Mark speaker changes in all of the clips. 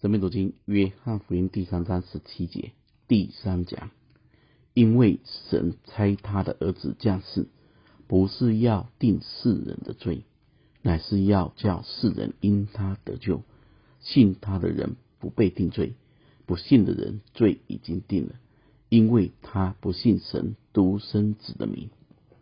Speaker 1: 生命读经约翰福音第3章17节，第3讲，因为神差他的儿子降世，不是要定世人的罪，乃是要叫世人因他得救。信他的人不被定罪，不信的人罪已经定了，因为他不信神独生子的名。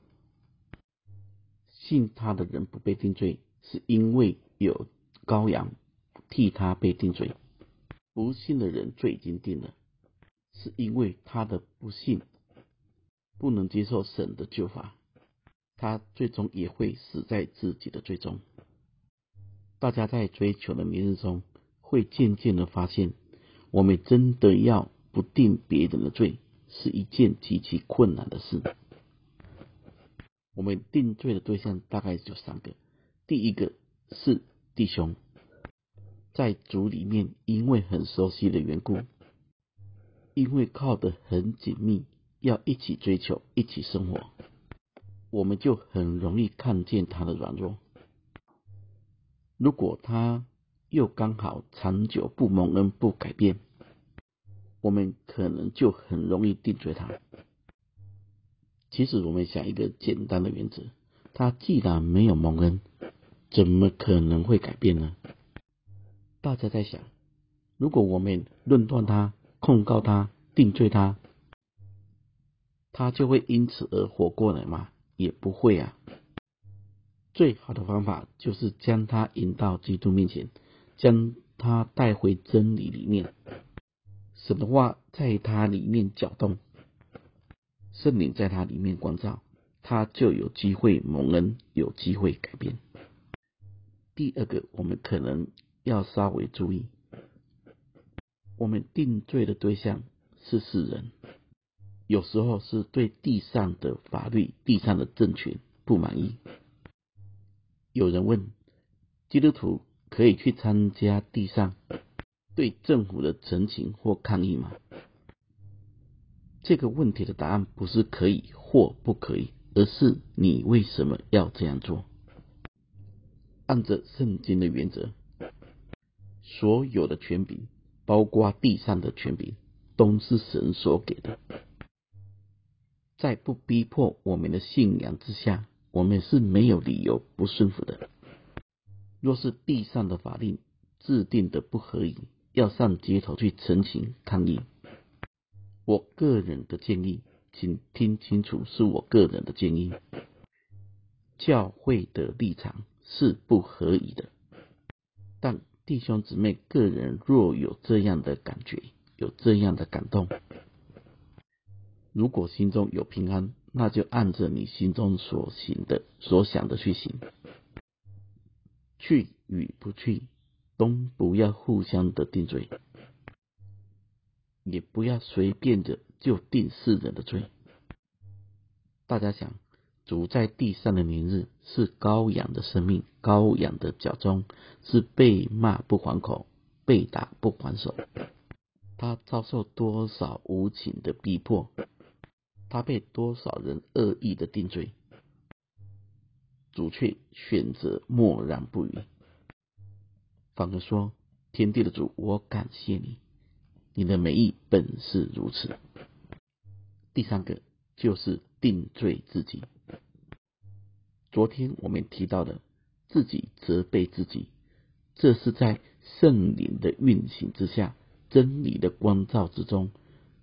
Speaker 1: 信他的人不被定罪，是因为有羔羊替他被定罪。不信的人罪已经定了，是因为他的不信不能接受神的救法，他最终也会死在自己的罪中。大家在追求的明日中，会渐渐的发现，我们真的要不定别人的罪，是一件极其困难的事。我们定罪的对象大概有3个。第一个是弟兄，在主里面，因为很熟悉的缘故，因为靠得很紧密，要一起追求，一起生活，我们就很容易看见他的软弱。如果他又刚好长久不蒙恩不改变，我们可能就很容易定罪他。其实我们想一个简单的原则，他既然没有蒙恩，怎么可能会改变呢？大家在想，如果我们论断他、控告他、定罪他，他就会因此而活过来吗？也不会啊。最好的方法就是将他引到基督面前，将他带回真理里面，神的话在他里面搅动，圣灵在他里面光照，他就有机会蒙恩，有机会改变。第二个，我们可能要稍微注意，我们定罪的对象是世人，有时候是对地上的法律、地上的政权不满意。有人问，基督徒可以去参加地上对政府的陈情或抗议吗？这个问题的答案不是可以或不可以，而是你为什么要这样做。按着圣经的原则，所有的权柄，包括地上的权柄，都是神所给的。在不逼迫我们的信仰之下，我们是没有理由不顺服的。若是地上的法令制定的不合宜，要上街头去陈情抗议。我个人的建议，请听清楚，是我个人的建议。教会的立场是不合宜的，但弟兄姊妹个人若有这样的感觉，有这样的感动，如果心中有平安，那就按着你心中所行的、所想的去行。去与不去，都不要互相的定罪，也不要随便的就定世人的罪。大家想，主在地上的年日是羔羊的生命，羔羊的脚中，是被骂不还口，被打不还手。他遭受多少无情的逼迫，他被多少人恶意的定罪，主却选择默然不语，反而说，天地的主，我感谢你，你的美意本是如此。第3个就是定罪自己。昨天我们提到的自己责备自己，这是在圣灵的运行之下，真理的光照之中，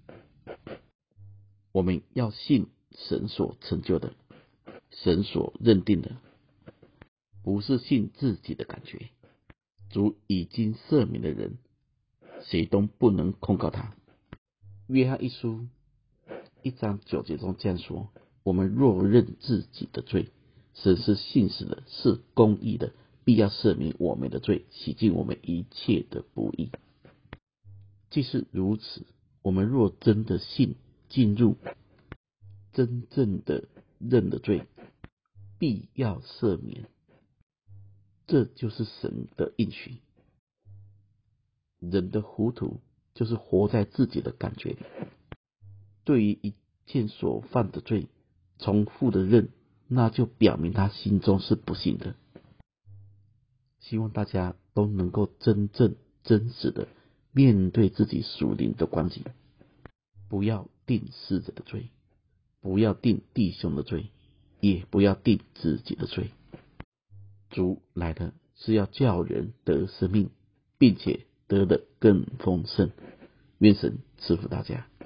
Speaker 1: 我们要信神所成就的，神所认定的，不是信自己的感觉。主已经赦免的人，谁都不能控告他。约翰一书1章9节中这样说，我们若认自己的罪，神是信实的，是公义的，必要赦免我们的罪，洗净我们一切的不义。既是如此，我们若真的信，进入真正的认了罪，必要赦免。这就是神的应许。人的糊涂就是活在自己的感觉里，对于一件所犯的罪重复的认，那就表明他心中是不信的。希望大家都能够真正真实的面对自己属灵的光景，不要定死者的罪，不要定弟兄的罪，也不要定自己的罪。主来的是要叫人得生命，并且得的更丰盛。愿神赐福大家。